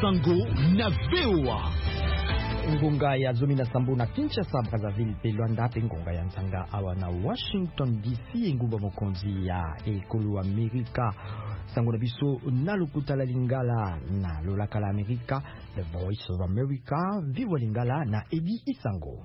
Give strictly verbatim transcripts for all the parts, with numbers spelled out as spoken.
Isango na V O A. Ngonga ya zomi na sambo na Kinshasa, Brazzaville pe Luanda pe ngonga ya nzanga awa na Washington D C ngumba mokonzi ya ekolo Amerika sango na biso na lokuta la lingala na lolaka la Amerika, The Voice of America, vivo lingala na Eddie Isango.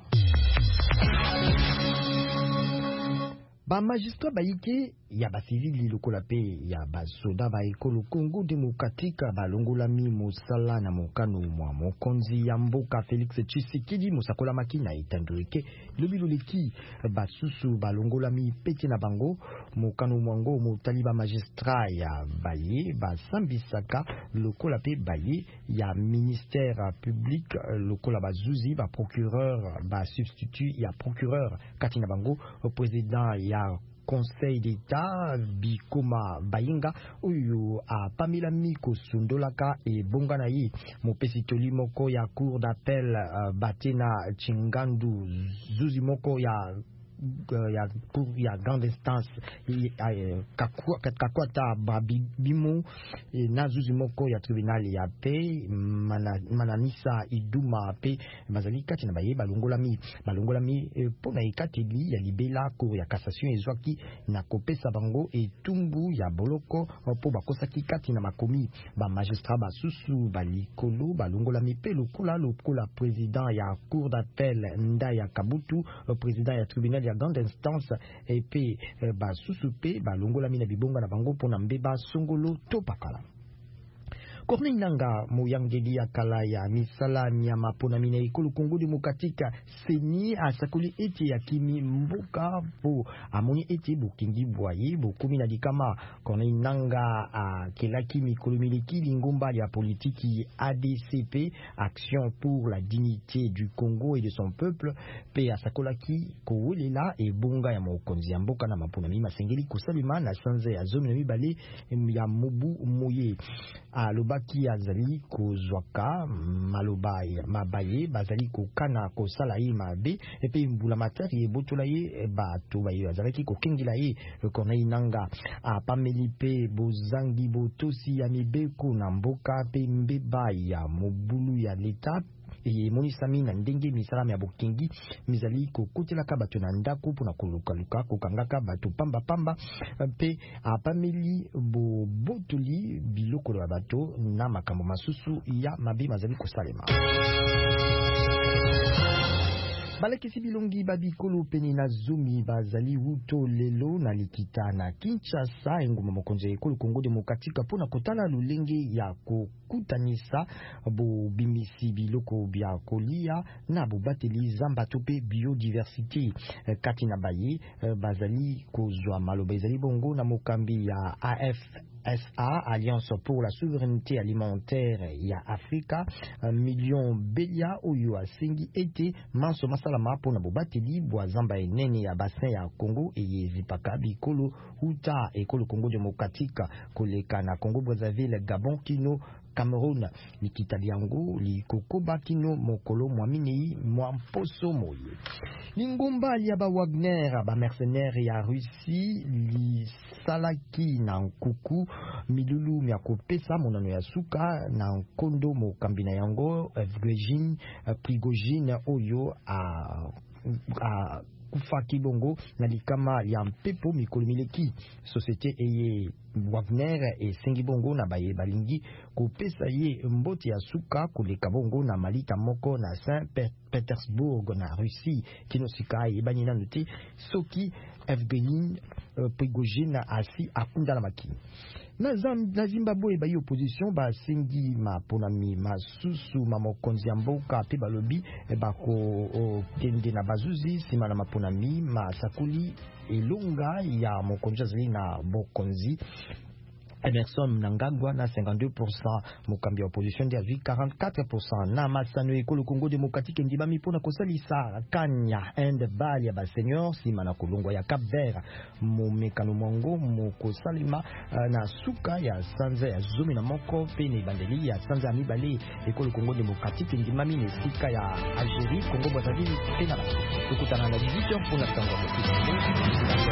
Ba magistrat baike ya ba civili lokola pe ya ba soda ba ekolo Congo Democratique balongola mi mosala na mokano mwa mokonzi ya mboka Félix Tshisekedi mosakola makina itandweke lobilo leki ba susu balongola mi pete na bango mokano mwango motali ba magistrat ya baye ba sambisaka lokola pe baye ya ministère public lokola ba zuzi ba procureur ba substitut ya procureur katina bango président ya Conseil d'État Bikoma Bayinga uyu a Pamela Miko Sundolaka e Bongana yi mopesi toli moko ya cour d'appel uh, Batena Chingandu Zuzi moko ya Uh, ya pour ya grande instance kakwata babimo na zuzi moko ya tribunal ya pe mananisa iduma pe bazali kati na baye balongola mi balongola mi pona ikateli ya libela cour ya cassation ezwaki na kopesa bango etumbu ya boloko po bakosaki kati na makomi ba magistrat basusu balikolo balongola mi pe lokola lokola président ya cour d'appel Ndaya Kabutu président ya tribunal ya grande instance et puis ba susupe ba longola mina bibonga na bango pona mbeba songolo topakala Corneille Nanga moyangeli ya kala ya misala nyama pona mina ekolo Congo Democratique seni asakoli eti ya kimi mboka po amoni eti bukingi boye bokumi na dikama Corneille Nanga a kelaki mikolo miliki lingomba ya politiki A D C P Action pour la dignité du Congo et de son peuple pe asakolaki kowelela e bonga ya mokonzi ya mboka na mapona mi masengeli kosalima na sanze ya zomi na mibale ya mobu moye aloba ki azali kozwaka maloba ya mabaye bazali kokana kosala ye mabe epe mbula matari ebotola ye bato baye azalaki kokengela ye Corneille Nanga apameli pe bozangi botosi ya mibeko na mboka pe mbeba ya mobulu ya leta e monisami na ndenge misala ya bokingi mizali kokotelaka bato na ndako pona kolukaluka kokangaka bato pamba pamba pe apameli bobotoli biloko ya bato na makambo masusu ya mabe mazali kosalema. Balakisi bilongi babikolo peni na zumi bazali wuto lelo na likita na Kinshasa enguma mokonzi ekolo Congo Democratique pona kotala lulenge ya kokutanisa bo bimisi biloko bya kolia na bo bateli zamba tope biodiversité kati na baye bazali kozwa maloba ezali bongo na mokambi ya A F S A Alliance pour la souveraineté alimentaire ya Afrika million belia oyo asengi ete manso masalama pona bobateli bwa zamba enene ya bassin ya Congo eyezipaka bikolo uta ekolo Congo Democratique koleka na Congo Brazzaville Gabon kino Cameroun likitali yango likokoba kino mokolo mwaminei mwamposo moye lingomba ya ba Wagner ba mercenaires ya Russie li salaki na nkuku milulu mya kopesa monano ya suka na nkondo mokambina yango Evgeny Prigozhin oyo a a kufaki bongo na likama ya mpepo mikolo mileki société eye Wagner e sengi bongo na baye balingi kopesa ye mbote ya suka koleka bongo na malita moko na Saint Petersburg na Russie kino sika ebani na note soki Evgeny uh, Prigozhin asi akunda na makini na Zimbabwe bayi opposition ba sengi ma ponami masusu mamokonzi ya mboka pe balobi bako kende na bazuzi sima na maponami masakuli elonga ya mokonzi azali na bokonzi Emerson Mnangagwa na cinquante-deux pour cent mokambi ya opposition de avi quarante-quatre pour cent na masano ekolo Congo Democratique ndibami pona kosalisa kanya and bali ya ba senior sima na kolongwa ya Cap Vert momekano mongo mokosalima uh, na suka ya sanza ya zomi na moko pene bandeli ya sanza ya mibale ekolo Congo Democratique ndibami ne sika ya Algérie Congo Brazzaville pena ba kokutana na dix-huit heures pour la tango.